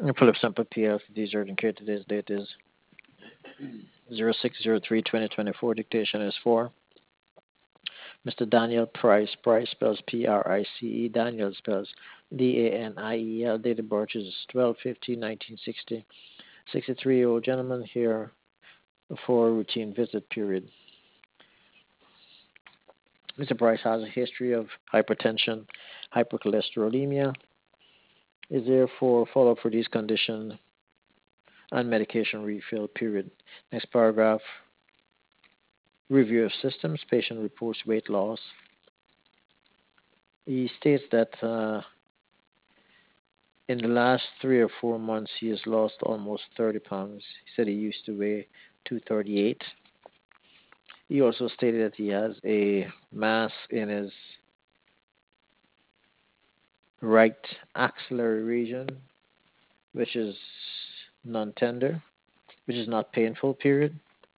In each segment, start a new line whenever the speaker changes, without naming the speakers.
Philip Semper PLC, urgent care. Today's date is 06/03/2024. Dictation is for Mr. Daniel Price. Price spells Price. Daniel spells Daniel. Date of birth is 12/15/1960. 63-year-old gentleman here for a routine visit period. Mr. Price has a history of hypertension, hypercholesterolemia, is therefore follow-up for these conditions and medication refill period. Next paragraph, review of systems. Patient reports weight loss. He states that in the last 3 or 4 months, he has lost almost 30 pounds. He said he used to weigh 238. He also stated that he has a mass in his right axillary region, which is non-tender, which is not painful, period.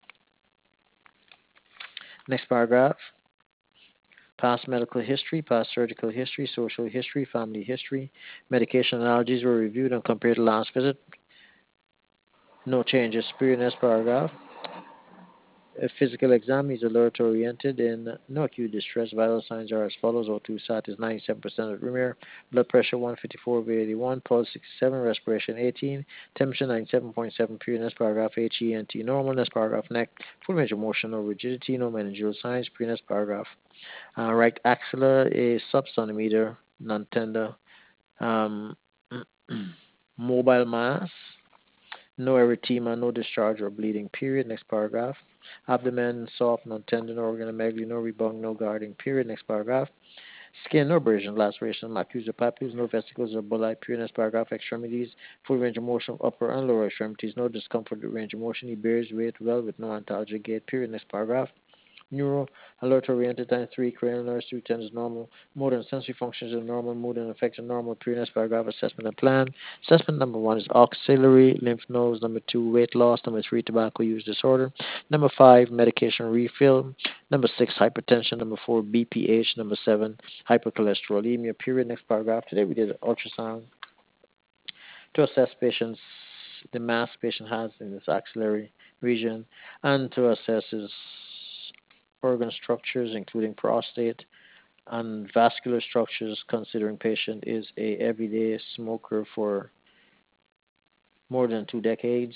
Next paragraph, past medical history, past surgical history, social history, family history. Medication allergies were reviewed and compared to last visit. No changes. Period. Next paragraph. A physical exam is alert oriented in no acute distress. Vital signs are as follows. O2 sat is 97% at room air. Blood pressure 154/81. Pulse 67. Respiration 18. Temperature 97.7. Period. Next paragraph. HENT normal. Next paragraph. Neck. Full range of motion. No rigidity. No meningeal signs. Period. Next paragraph. Right axilla is sub-centimeter. Non-tender. Um, mobile mass. No erythema, no discharge or bleeding, period. Next paragraph. Abdomen, soft, non-tender, no organomegaly, no rebung, no guarding, period. Next paragraph. Skin, no abrasion, laceration, macules or papules, no vesicles or bulli, period. Next paragraph. Extremities, full range of motion of upper and lower extremities, no discomfort with range of motion. He bears weight well with no antalgia gait, period. Next paragraph. Neuro, alert oriented, time 3, cranial nerves, 2 tens normal, motor and sensory functions are normal, mood and effects are normal, period. Paragraph, assessment and plan. Assessment number 1 is auxiliary lymph nodes, number 2, weight loss, number 3, tobacco use disorder, number 5, medication refill, number 6, hypertension, number 4, BPH, number 7, hypercholesterolemia, period. Next paragraph. Today we did an ultrasound to assess patients, the mass patient has in this axillary region, and to assess his organ structures, including prostate and vascular structures, considering patient is a everyday smoker for more than 2 decades.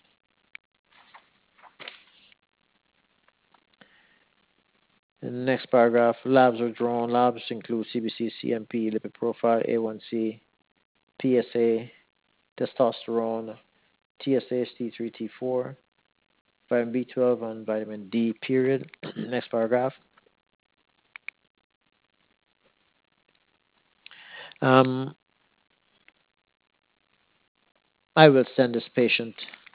In the next paragraph, labs are drawn. Labs include CBC, CMP, lipid profile, A1C, PSA, testosterone, TSH, T3, T4, vitamin B12, and vitamin D, period. Next paragraph. Um, I will send this patient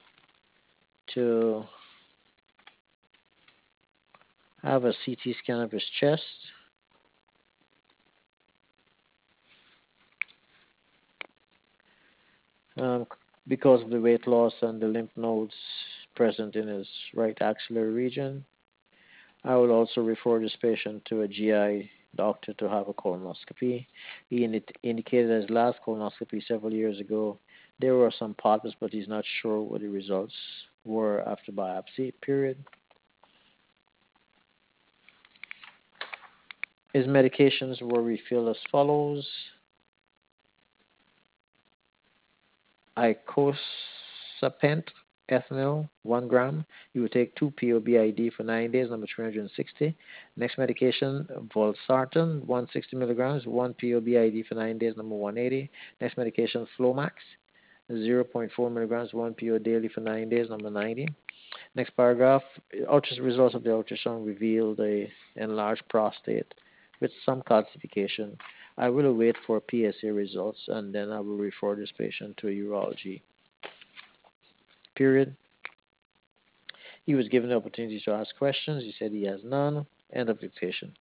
to have a CT scan of his chest. Because of the weight loss and the lymph nodes present in his right axillary region. I will also refer this patient to a GI doctor to have a colonoscopy. He indicated his last colonoscopy several years ago. There were some polyps, but he's not sure what the results were after biopsy, period. His medications were refilled as follows. Icosapent ethanol, 1 gram. You would take 2 POBID for 9 days, number 360. Next medication, Valsartan, 160 milligrams, 1 POBID for 9 days, number 180. Next medication, Flomax, zero point 0.4 milligrams, 1 PO daily for 9 days, number 90. Next paragraph, results of the ultrasound revealed a enlarged prostate with some calcification. I will await for PSA results, and then I will refer this patient to a urology, period. He was given the opportunity to ask questions. He said he has none. End of dictation.